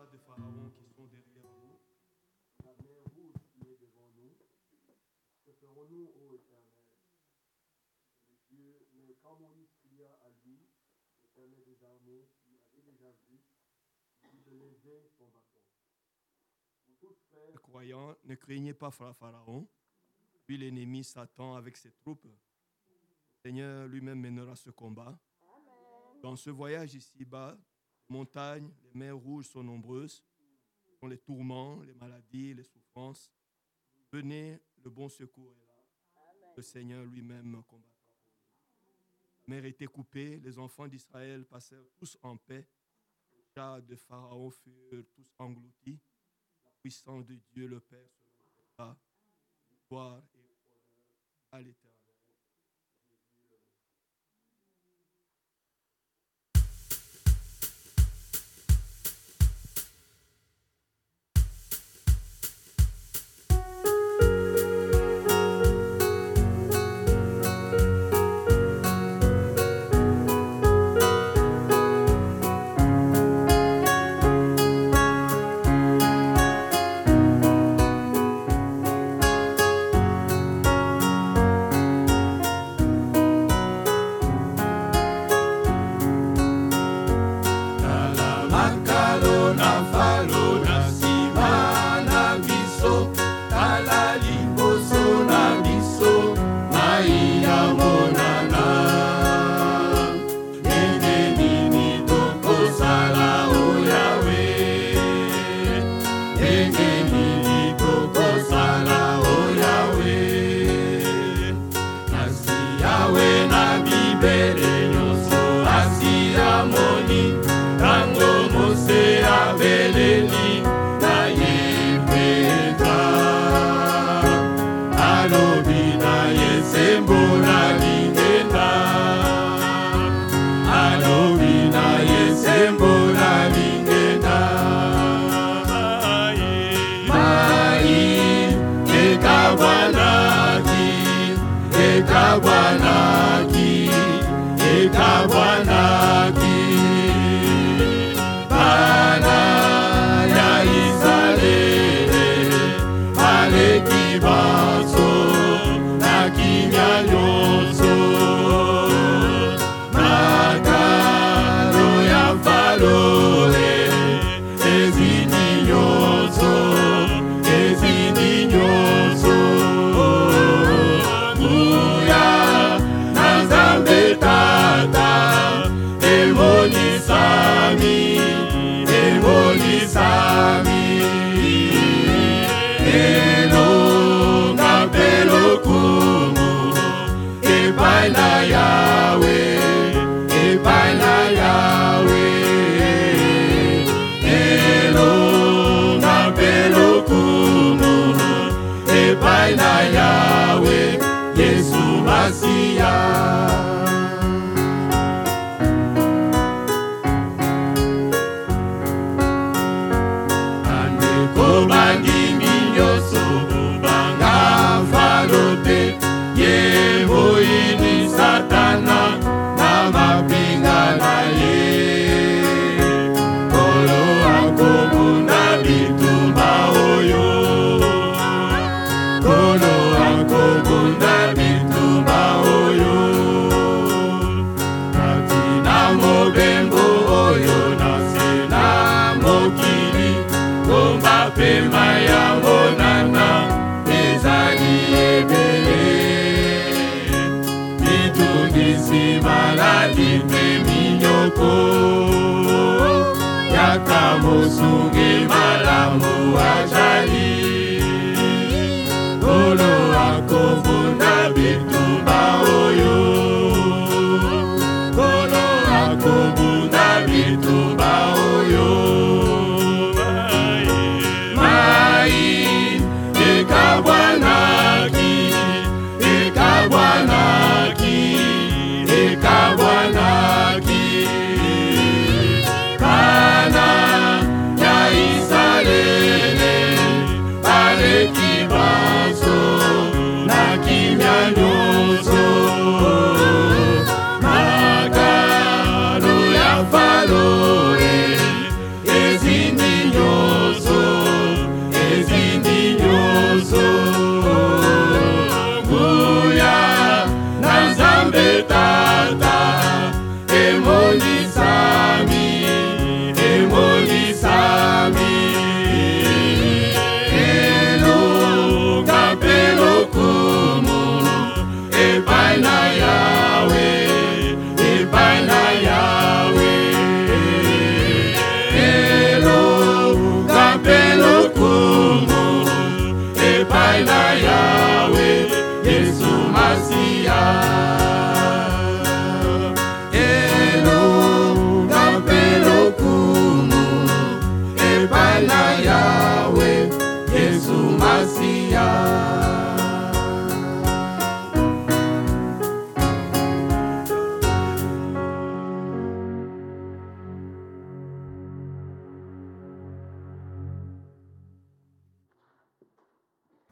chars de Pharaon qui sont derrière nous, la mer rouge qui est devant nous. Que ferons-nous, ô Éternel? Mais quand Moïse cria à lui, l'Éternel des armées, qui avait déjà vu, il de lever son bâton. Vous tous, frères croyants, ne craignez pas Pharaon, puis l'ennemi Satan avec ses troupes. Le Seigneur lui-même mènera ce combat. Amen. Dans ce voyage ici-bas, les montagnes, les mers rouges sont nombreuses, ce sont les tourments, les maladies, les souffrances. Venez, le bon secours est là. Amen. Le Seigneur lui-même combattra. La mer était coupée, les enfants d'Israël passèrent tous en paix. Les chars de Pharaon furent tous engloutis. La puissance de Dieu le Père se manifesta. Gloire et honneur à l'Éternel. Yakamosunge malamu ajali